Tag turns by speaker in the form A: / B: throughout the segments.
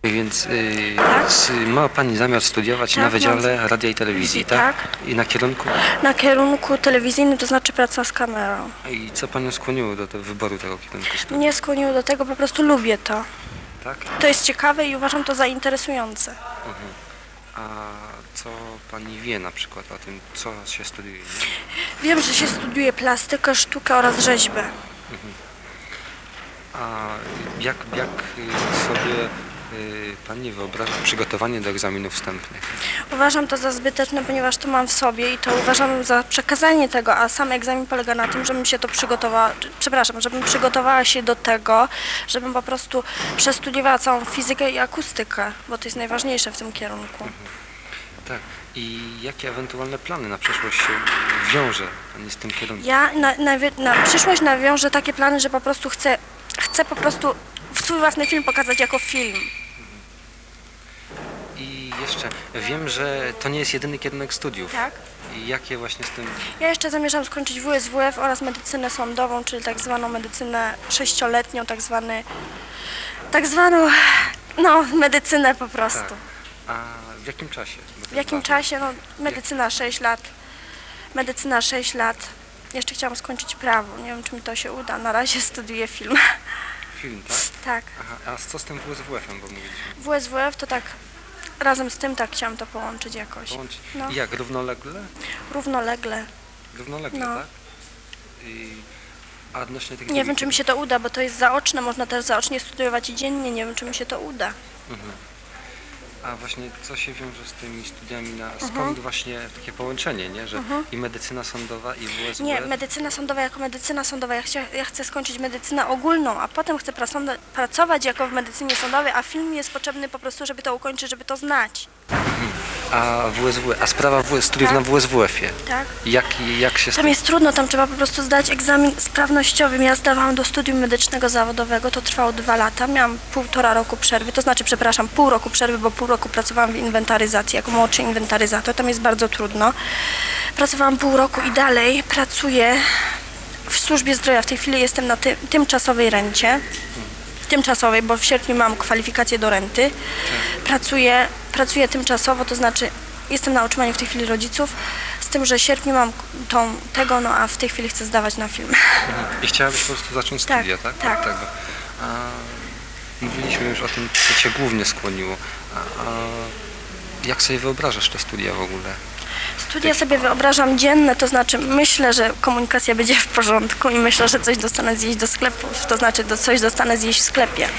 A: Więc
B: Tak.
A: ma Pani zamiar studiować
B: Tak,
A: na Wydziale
B: mam.
A: Radia i Telewizji, tak?
B: Tak.
A: I na kierunku?
B: Na kierunku telewizyjnym, to znaczy praca z kamerą.
A: I co Panią skłoniło do wyboru tego kierunku studiów?
B: Mnie skłoniło do tego, po prostu lubię to.
A: Tak?
B: To jest ciekawe i uważam to za interesujące.
A: A co Pani wie na przykład o tym, co się studiuje? Nie?
B: Wiem, że się studiuje plastykę, sztukę oraz rzeźbę.
A: A jak sobie Pani wyobraża przygotowanie do egzaminów wstępnych?
B: Uważam to za zbyteczne, ponieważ to mam w sobie i to uważam za przekazanie tego, a sam egzamin polega na tym, żebym się to przygotowała, żebym przygotowała się do tego, żebym po prostu przestudiowała całą fizykę i akustykę, bo to jest najważniejsze w tym kierunku.
A: Tak. I jakie ewentualne plany na przyszłość się wiąże Pani z tym kierunkiem?
B: Ja na przyszłość nawiążę takie plany, że po prostu chcę po prostu swój własny film pokazać jako film.
A: I jeszcze wiem, że to nie jest jedyny kierunek studiów.
B: Tak.
A: I jakie właśnie z tym...
B: Ja jeszcze zamierzam skończyć WSWF oraz medycynę sądową, czyli tak zwaną medycynę 6-letnią, tak zwaną, no, medycynę po prostu.
A: Tak. A w jakim czasie? Bo to
B: W jakim
A: jest ważne.
B: czasie? No, medycyna 6 lat. Medycyna 6 lat. Jeszcze chciałam skończyć prawo. Nie wiem, czy mi to się uda. Na razie studiuję film.
A: Film, tak?
B: Tak.
A: Aha, a co z tym WSWF-em, bo mówiliśmy?
B: WSWF to tak, razem z tym tak chciałam to połączyć jakoś.
A: Połączyć.
B: No.
A: I jak, równolegle?
B: Równolegle.
A: Równolegle,
B: No.
A: tak? A odnośnie tych
B: Nie wiem,
A: drugich
B: czy mi się to uda, bo to jest zaoczne. Można też zaocznie studiować i dziennie. Nie wiem, czy mi się to uda.
A: A właśnie co się wiąże z tymi studiami skąd właśnie takie połączenie, nie? Że i medycyna sądowa i WSWF?
B: Nie, medycyna sądowa jako medycyna sądowa. Ja chcę skończyć medycynę ogólną, a potem chcę pracować jako w medycynie sądowej, a film jest potrzebny po prostu, żeby to ukończyć, żeby to znać.
A: A WSWF, a sprawa studiów
B: Tak.
A: na WSWF-ie?
B: Tak?
A: Jak się z
B: Tam
A: tym...
B: jest trudno, tam trzeba po prostu zdać egzamin sprawnościowy. Ja zdawałam do studium medycznego zawodowego, to trwało 2 lata. Miałam 1,5 roku przerwy, to znaczy, przepraszam, pół roku przerwy, bo pół roku pracowałam w inwentaryzacji, jako młodszy inwentaryzator. Tam jest bardzo trudno. Pracowałam pół roku i dalej pracuję w służbie zdrowia. W tej chwili jestem na tymczasowej rencie. Tymczasowej, bo w sierpniu mam kwalifikację do renty. Pracuję tymczasowo, to znaczy jestem na utrzymaniu w tej chwili rodziców, z tym, że w sierpniu mam no a w tej chwili chcę zdawać na film.
A: I chciałabyś po prostu zacząć
B: Tak,
A: studia, tak?
B: tak.
A: Od tego. Mówiliśmy już o tym, co Cię głównie skłoniło. Jak sobie wyobrażasz te studia w ogóle?
B: Studia sobie wyobrażam dzienne, to znaczy myślę, że komunikacja będzie w porządku i myślę, że coś dostanę zjeść do sklepu, to znaczy coś dostanę zjeść w sklepie.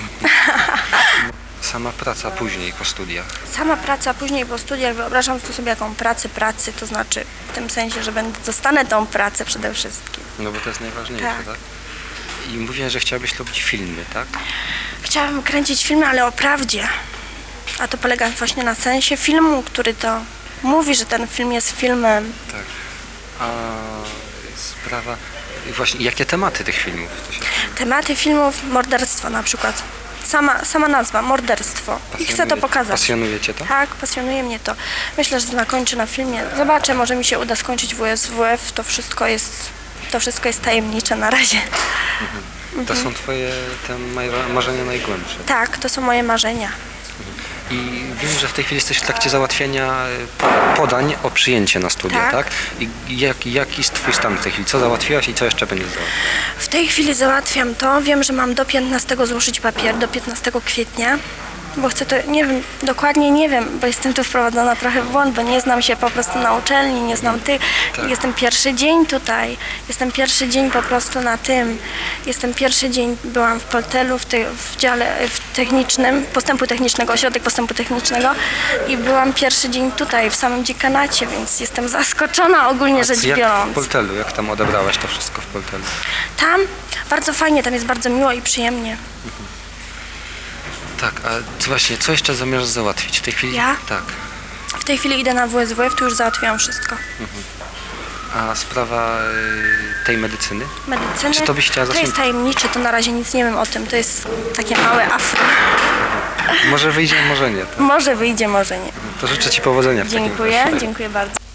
A: Sama praca później po studiach.
B: Sama praca później po studiach wyobrażam to sobie jaką pracy, to znaczy w tym sensie, że dostanę tą pracę przede wszystkim.
A: No bo to jest najważniejsze,
B: Tak.
A: tak? I mówię, że chciałabyś robić filmy, tak?
B: Chciałabym kręcić filmy, ale o prawdzie. A to polega właśnie na sensie filmu, który to mówi, że ten film jest filmem.
A: Tak. A sprawa... Właśnie, jakie tematy tych filmów? To się...
B: Tematy filmów, morderstwo na przykład. Sama nazwa, morderstwo. I chcę to pokazać.
A: Pasjonuje Cię to?
B: Tak, pasjonuje mnie to. Myślę, że zakończę na filmie. Zobaczę, może mi się uda skończyć WSWF. To wszystko jest tajemnicze na razie.
A: To są Twoje te marzenia najgłębsze.
B: Tak, to są moje marzenia.
A: I wiem, że w tej chwili jesteś w trakcie załatwiania podań o przyjęcie na studia, tak?
B: Tak.
A: I jaki jest Twój stan w tej chwili? Co załatwiłaś i co jeszcze będziesz załatwiać?
B: W tej chwili załatwiam to. Wiem, że mam do 15 złożyć papier, do 15 kwietnia. Bo chcę to, nie wiem, dokładnie nie wiem, bo jestem tu wprowadzona trochę w błąd, bo nie znam się po prostu na uczelni, nie znam
A: Tak.
B: Jestem pierwszy dzień tutaj, jestem pierwszy dzień po prostu na tym. Jestem pierwszy dzień, byłam w Poltelu, w dziale technicznym, postępu technicznego, ośrodek postępu technicznego i byłam pierwszy dzień tutaj, w samym dziekanacie, więc jestem zaskoczona ogólnie rzecz
A: Jak w
B: biorąc.
A: Poltelu, jak tam odebrałaś to wszystko w Poltelu?
B: Tam bardzo fajnie, tam jest bardzo miło i przyjemnie.
A: Tak, a co jeszcze zamierzasz załatwić w tej chwili?
B: Ja?
A: Tak.
B: W tej chwili idę na WSWF, tu już załatwiłam wszystko.
A: A sprawa tej medycyny?
B: Medycyny,
A: Czy to byś chciała
B: to
A: zacząć?
B: jest tajemnicze, to na razie nic nie wiem o tym, to jest takie małe afro.
A: Może wyjdzie, może nie. Tak?
B: Może wyjdzie, może nie.
A: To życzę Ci powodzenia w takim razie.
B: Dziękuję bardzo.